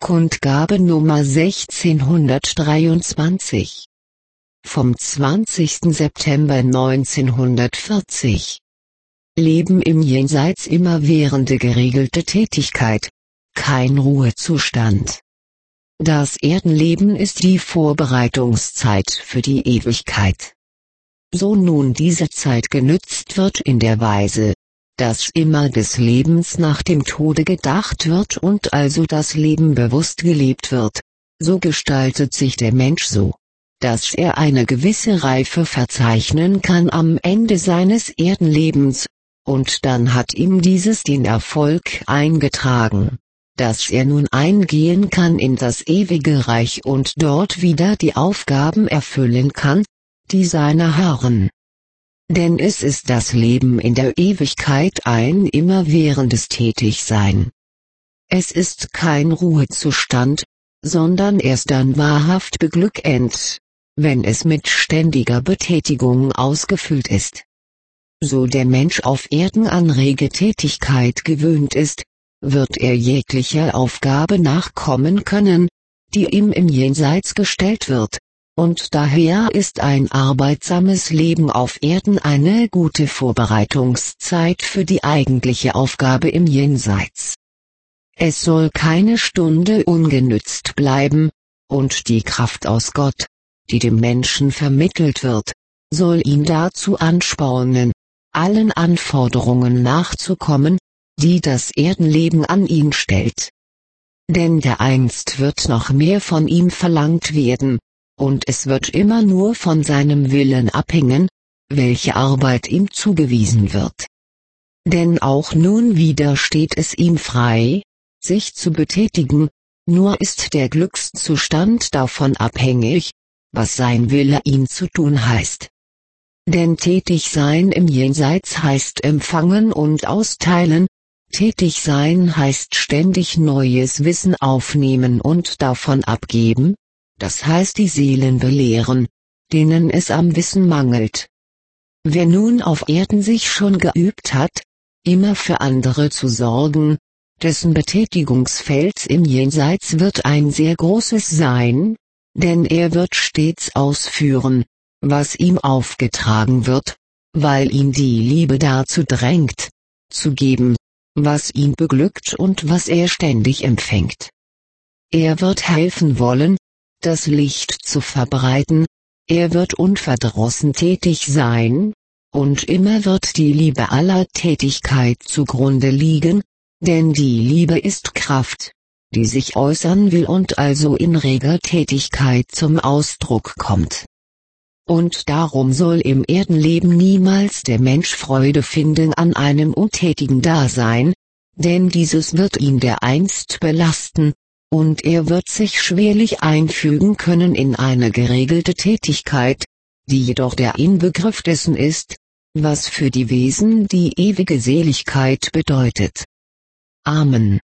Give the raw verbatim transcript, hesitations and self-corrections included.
Kundgabe Nummer sechzehnhundertdreiundzwanzig. Vom zwanzigsten September neunzehnhundertvierzig. Leben im Jenseits, immerwährende geregelte Tätigkeit, kein Ruhezustand. Das Erdenleben ist die Vorbereitungszeit für die Ewigkeit. So nun diese Zeit genützt wird in der Weise, dass immer des Lebens nach dem Tode gedacht wird und also das Leben bewusst gelebt wird, so gestaltet sich der Mensch so, dass er eine gewisse Reife verzeichnen kann am Ende seines Erdenlebens, und dann hat ihm dieses den Erfolg eingetragen, dass er nun eingehen kann in das ewige Reich und dort wieder die Aufgaben erfüllen kann, die seiner harren. Denn es ist das Leben in der Ewigkeit ein immerwährendes Tätigsein. Es ist kein Ruhezustand, sondern erst dann wahrhaft beglückend, wenn es mit ständiger Betätigung ausgefüllt ist. So der Mensch auf Erden an rege Tätigkeit gewöhnt ist, wird er jeglicher Aufgabe nachkommen können, die ihm im Jenseits gestellt wird. Und daher ist ein arbeitsames Leben auf Erden eine gute Vorbereitungszeit für die eigentliche Aufgabe im Jenseits. Es soll keine Stunde ungenützt bleiben, und die Kraft aus Gott, die dem Menschen vermittelt wird, soll ihn dazu anspornen, allen Anforderungen nachzukommen, die das Erdenleben an ihn stellt. Denn dereinst wird noch mehr von ihm verlangt werden, und es wird immer nur von seinem Willen abhängen, welche Arbeit ihm zugewiesen wird. Denn auch nun wieder steht es ihm frei, sich zu betätigen, nur ist der Glückszustand davon abhängig, was sein Wille ihm zu tun heißt. Denn tätig sein im Jenseits heißt empfangen und austeilen, tätig sein heißt ständig neues Wissen aufnehmen und davon abgeben, das heißt die Seelen belehren, denen es am Wissen mangelt. Wer nun auf Erden sich schon geübt hat, immer für andere zu sorgen, dessen Betätigungsfeld im Jenseits wird ein sehr großes sein, denn er wird stets ausführen, was ihm aufgetragen wird, weil ihn die Liebe dazu drängt, zu geben, was ihn beglückt und was er ständig empfängt. Er wird helfen wollen, das Licht zu verbreiten, er wird unverdrossen tätig sein, und immer wird die Liebe aller Tätigkeit zugrunde liegen, denn die Liebe ist Kraft, die sich äußern will und also in reger Tätigkeit zum Ausdruck kommt. Und darum soll im Erdenleben niemals der Mensch Freude finden an einem untätigen Dasein, denn dieses wird ihn dereinst belasten, und er wird sich schwerlich einfügen können in eine geregelte Tätigkeit, die jedoch der Inbegriff dessen ist, was für die Wesen die ewige Seligkeit bedeutet. Amen.